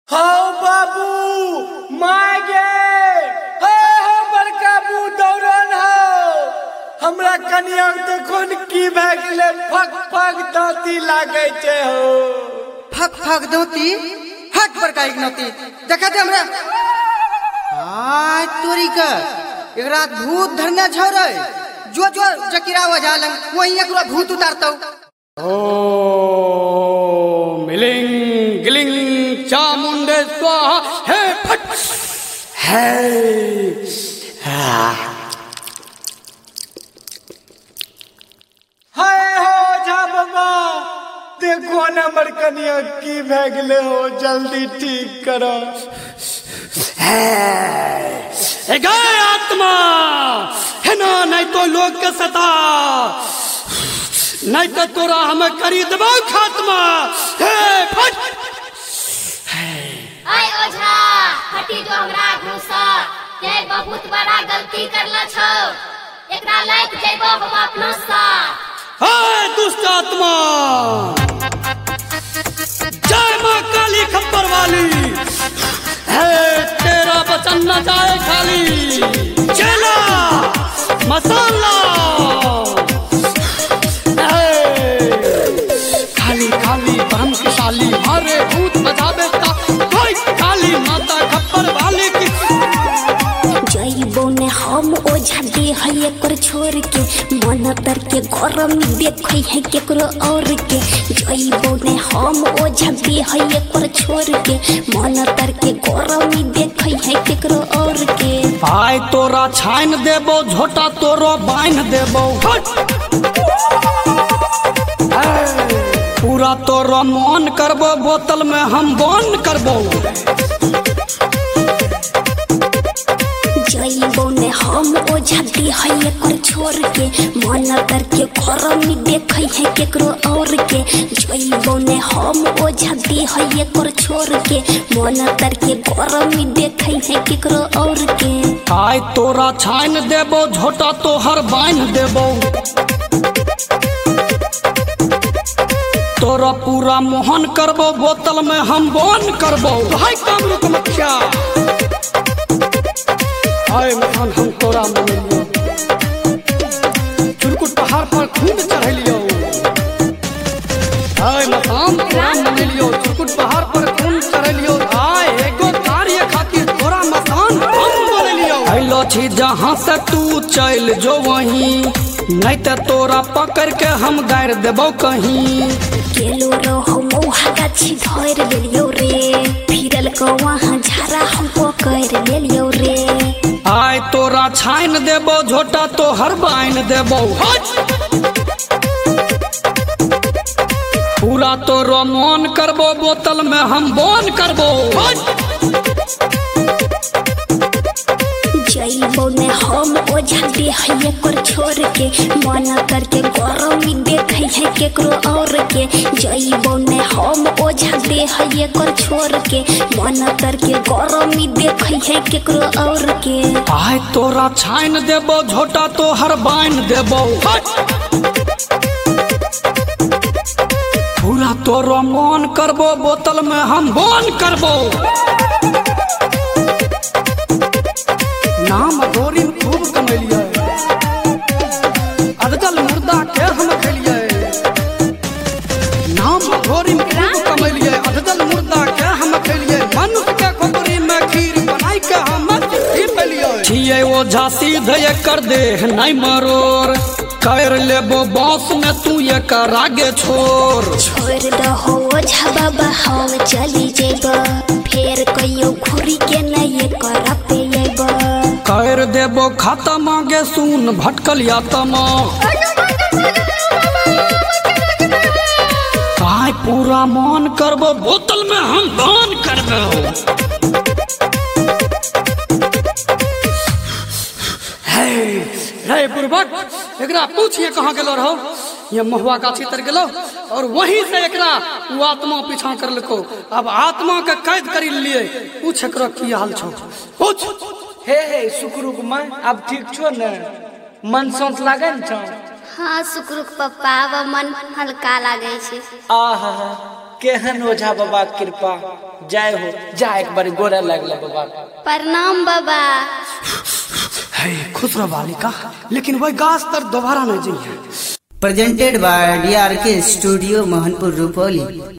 हाँ बाबू माय गे हो बड़का बू दौड़न हो हमरा कनिया देखो न की भए गेलै फक फक दांती लागे छे हो फक फक दांती हट बड़का इग्नोती देखा दे हमरा आय तोरी का एकरा भूत धरना छोड़े जो जो जकीरा वजा लंग वही एकरा भूत उतारतौ ओ मिलिंग गिलिंग चामुंडे स्वाहा हे फट हे हाय हो जा बाबा देखो ना हमर कनिया की भए गेलै हो जल्दी ठीक करो हे गए आत्मा है ना नहीं तो लोग के सता नहीं तो तोरा हमें करी देबो खात्मा हे फट आय ओझा हटी जो हमरा घुसा ते बहुत बड़ा गलती करला छौ एकरा लायक जइबो हम अपना साथ हे दुष्ट आत्मा जय मां काली खप्पर वाली है तेरा वचन न जाए खाली चला मसाला खाली खाली ब्रह्मशाली मारे भूत बजावे ता कोई काली माता खप्पर वाली की जइबो ने हम ओझा दे है एकर छोड़ के मन तर के गरम देखै है केकरो और के जइबो ने हम ओझा दे है एकर छोड़ के मन तर के गरम देखै है केकरो और के आय तोरा छाइन देबो झोटा तोरो बांध देबो पूरा तोरो मन करबो बोतल में हम बंद करबो जइबो ने हम ओझा दे है एकर छोड़ के मन तर के गरम देखै है केकरो और के जइबो ने हम ओझा दे है एकर छोड़ के मन तर के गरम देखै है केकरो और के आय तोरा छाइन देबो झोटा तोहर बांध देबो तोरा पूरा मोहन करबो बोतल में हम बंद करबो हाय कामरू कमख्या हाय मखान हम तोरा मनेलियो चुरकुट पहाड़ पर खूब चढ़ेलियो हाय मखान तोरा मनेलियो चुरकुट पहाड़ पर खूब चढ़ेलियो हाय एगो कार्य खातिर तोरा मकान हम बनेलियो आइलो छी जहां से तू चल जो वहीं नहीं तो तोरा पकड़ के हम गाड़ देबो कहीं केलो रहो मोहा गाछी धर लेलियो रे फिरल को वहां झारा हम पकड़ लेलियो रे आय तोरा छाइन देबो झोटा तो हर बाइन देबो पूरा तोरो मन करबो बोतल में हम बंद करबो जइबो ने हम ओझा दे है एकर छोड़ के मन करके गरम देखै है केकरो और के जइबो ने हम ओझा दे है एकर छोड़ के मन करके गरम देखै है केकरो और के आय तोरा छाइन देबो झोटा तो हर बाइन देबो पूरा तोरो मन करबो बोतल में हम बंद करबो नाम गोरी खूब कमेलिए अदजल मुर्दा के हम खेलिए नाम गोरी खूब कमेलिए अदजल मुर्दा के हम खेलिए मनुष्य के खोपड़ी में खीर बनाई के हम ही पेलिए छिए वो झांसी धय कर दे नहीं मरोर कर लेबो बांस में तू ये कर आगे छोड़ दहो ओझा बाबा हम चली जेबो फेर कहियो घुरी के नहीं कर पे अइबो कर देबो खाता मांगे सुन भटकल यातमा काय पूरा मन करबो बोतल में हम दान करबो हे बुर्बक एकरा पूछिए कहाँ गेलो रहो ये महुआ गाछी तर गेलो और वहीं से एकरा वो आत्मा पीछा कर लको अब आत्मा के कैद करी लिए पूछ एकरा की हाल छो पूछ हे सुकरू मां अब ठीक छो न मन शांत लागे न छो हाँ सुकरुक पप्पा अब मन हल्का लागे छे आहा केहन ओझा बाबा कृपा जय हो। जा एक बार गोरा लगला बाबा। प्रणाम बाबा। है खुश रह बालिका, लेकिन वही गाछ तर दोबारा नहीं जाइए। Presented by DRK studio Mohanpur Rupauli.